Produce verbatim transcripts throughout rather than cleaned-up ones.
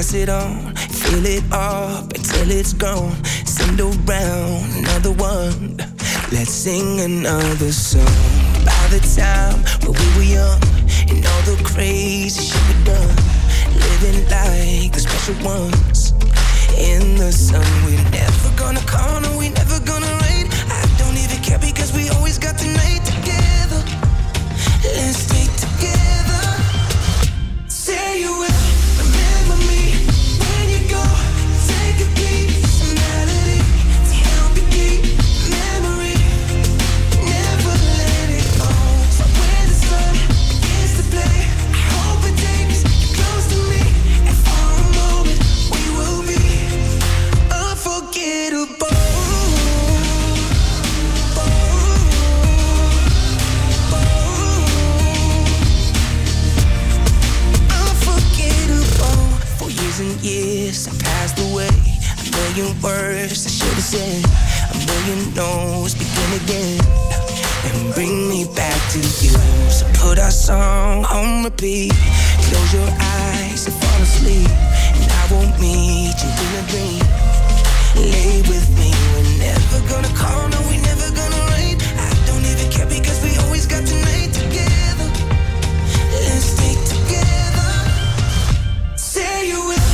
pass it on, fill it up until it's gone. Send around another one. Let's sing another song. By the time when we were young and all the crazy shit we done, living like the special ones in the sun. We're never gonna call, no, we never gonna rain. I don't even care because we always got the night together. Let's stay together. Say you will remember me when you go. Take a piece of melody to help you keep memory. Never let it go. So when the sun begins to play, I hope it takes you close to me. And for a moment we will be unforgettable. And years I passed away. A million words I should have said. A million no's begin again and bring me back to you. So put our song on repeat. Close your eyes and fall asleep, and I won't meet you in a dream. Lay with me. We're never gonna call, no, we never gonna rain. I don't even care because we always got the night together. Let's stay together. Say you will.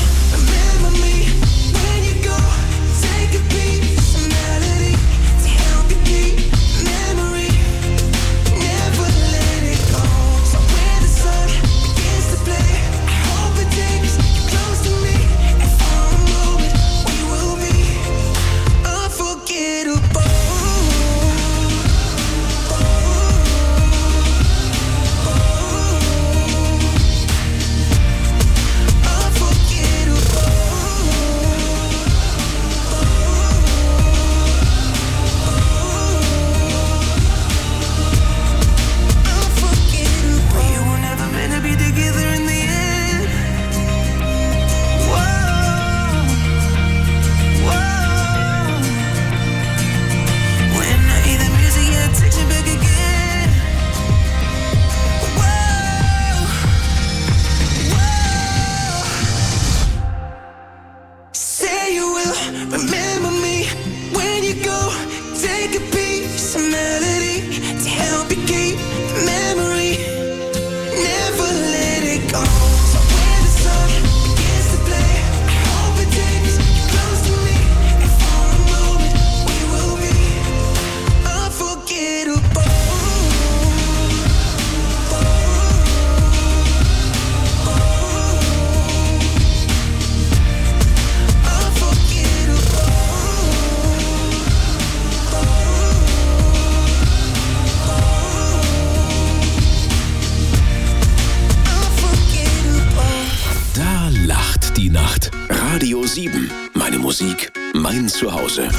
Radio sieben. Meine Musik, mein Zuhause.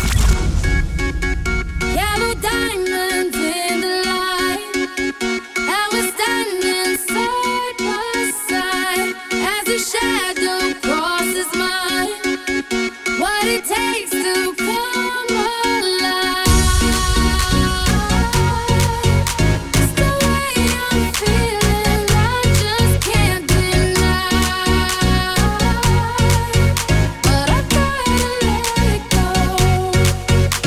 Yellow diamonds in the light, and we're standing side by side as the shadow crosses mine. What it takes to come alive. It's the way I'm feeling, I just can't deny. But I gotta let it go.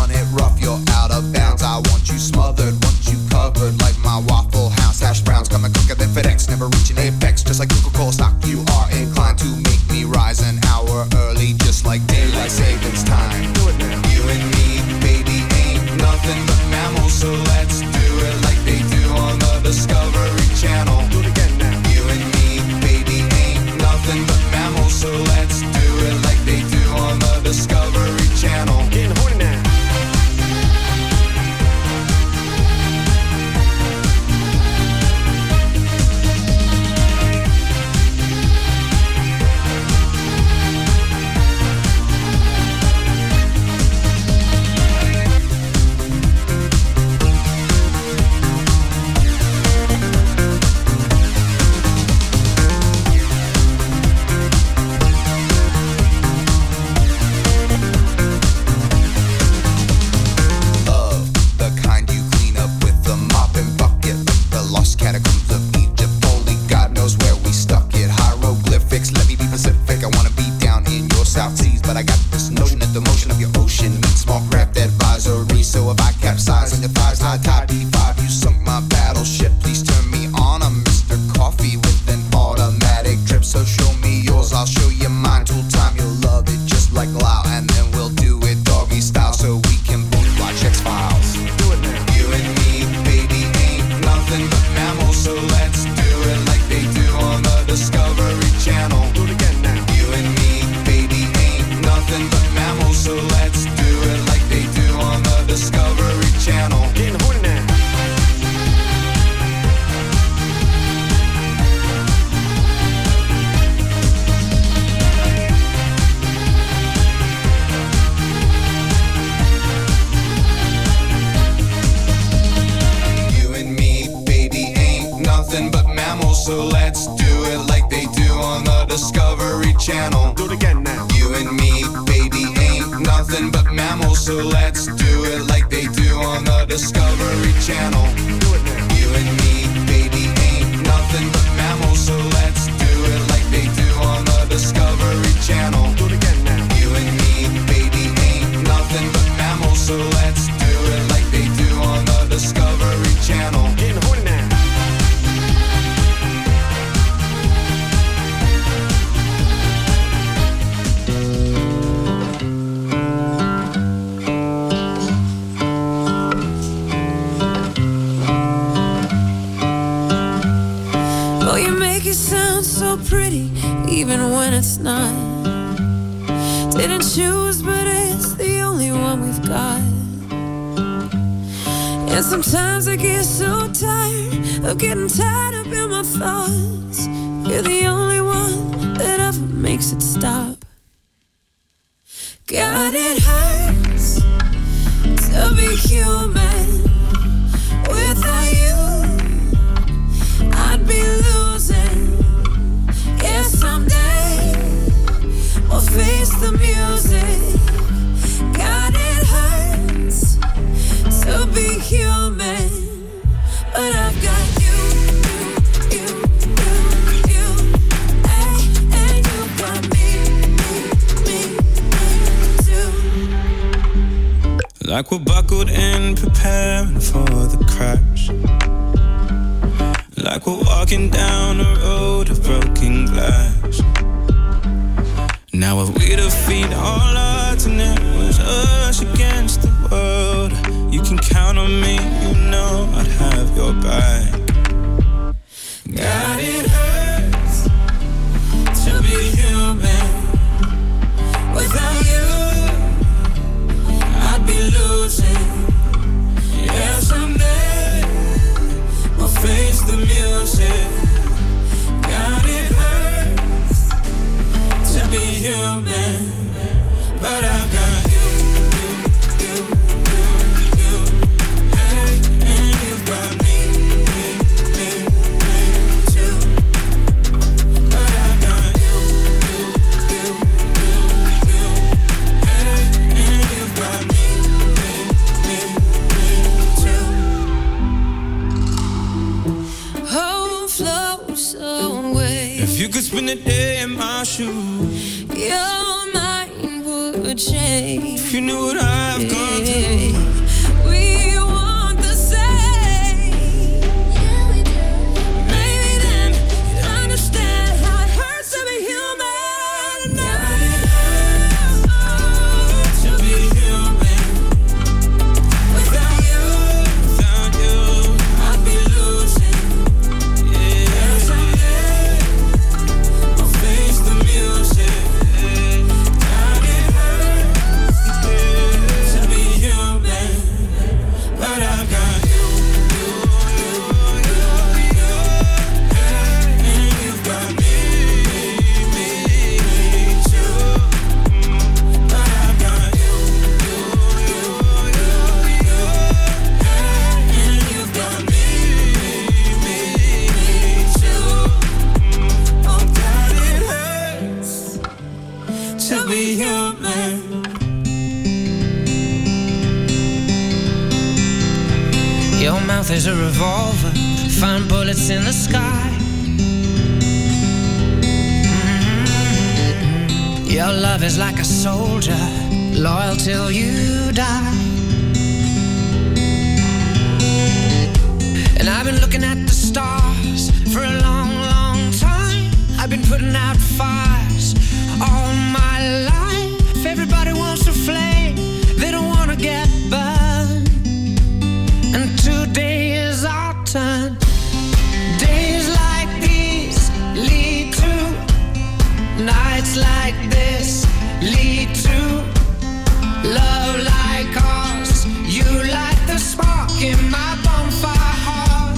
want it rough, you're out of bounds. I want you smothered, want you covered like my Waffle House. Hash browns coming quicker than FedEx, never reaching apex. Just like Coca-Cola stock, you are inclined to make me rise an hour early, just like daylight savings time. Do it now. You and me, baby, ain't nothing but mammals, so let's do it like they do on the Discovery Channel. Do it again now. You and me, baby, ain't nothing but mammals, so let's do it like they do on the Discovery Channel. Getting horny now. Like we're buckled in, preparing for the crash. Like we're walking down a road of broken glass. Now if we defeat all odds and it was us against the world, you can count on me, you know I'd have your back. God, it hurts to be human. Without you I'd be losing. Yeah, someday we'll face the music. God, it hurts to be human, but I've got you, you, you, you, you, hey, and you've got me, me, me, me too. But I've got you, you, you, you, you, hey, and you've got me, me, me, me too. Hope flows away. If you could spend a day in my shoes, your mind would change. If you knew what I've gone through. We want the same. Yeah, we do. Maybe then you'd understand how it hurts to be human. Never did hurt to be human. Without you, Without you, I'd be losing. yeah. Someday I'll face the music. God, it hurts to be human, but I've got you, you, you, you, you, and you've got me, me, me too. But I've got you, you, you, you, you, and you've got me, me, me too. Oh God, it hurts to be human. Your mouth is a revolver, find bullets in the sky. Mm-hmm. Your love is like a soldier, loyal till you die. And I've been looking at the stars for a long, long time. I've been putting out fires all my life. Everybody wants a flame, they don't want to get burned. And today is our turn. Days like these lead to nights like this, lead to love like ours. You light the spark in my bonfire heart.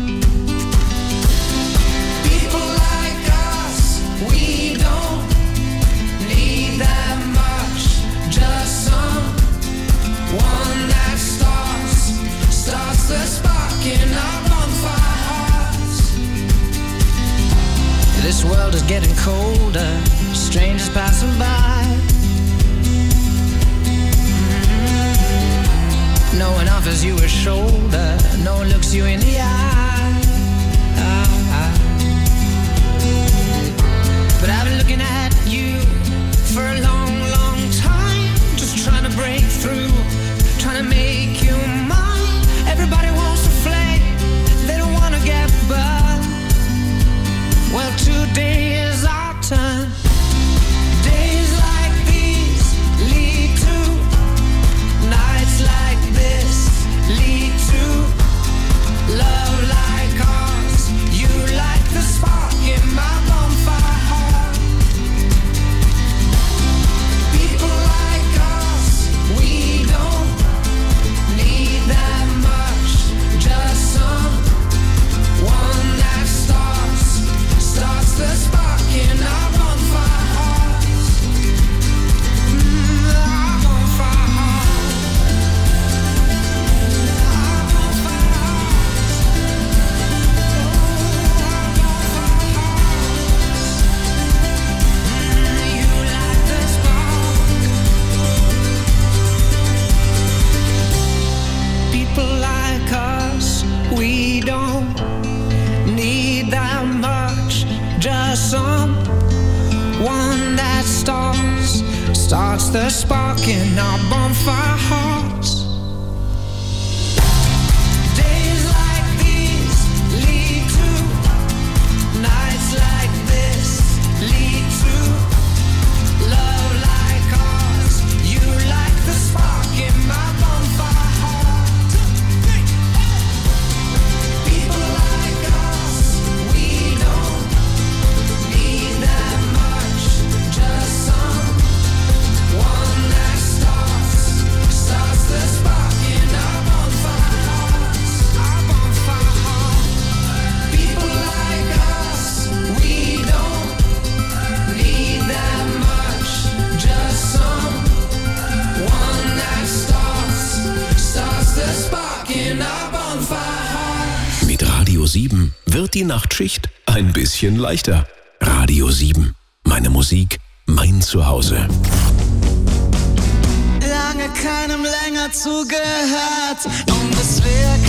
People like us, we don't need that much. Just someone that starts, starts the spark in our bonfire hearts. This world is getting colder, strangers passing by. Mm-hmm. No one offers you a shoulder, no one looks you in the eye. But I've been looking at you for a long, long time, just trying to break through, trying to make you mine. Everybody wants a flame, they don't want to get burned. Well, today is our turn. Days like these lead to nights like this, lead to love like ours. You light the spark in my bonfire heart. People like us, we don't need that much. Just someone that starts, starts the spark in our bonfire hearts. Mm, our bonfire hearts. Our bonfire hearts. Mm, you light the spark. People like us, we don't need that much. Just someone that starts, starts the spark in our bonfire hearts. Days like these lead to nights like this, lead to love like ours. You light the spark in my bonfire heart. People like us, we don't need that much. Just someone that starts, starts the spark in our bonfire hearts. Our bonfire heart. People like us, we don't need that much. Just someone that starts, starts the spark in our bonfire hearts. Mit Radio sieben wird die Nachtschicht ein bisschen leichter. Radio sieben. Meine Musik, mein Zuhause. Lange keinem länger zugehört und es wirkt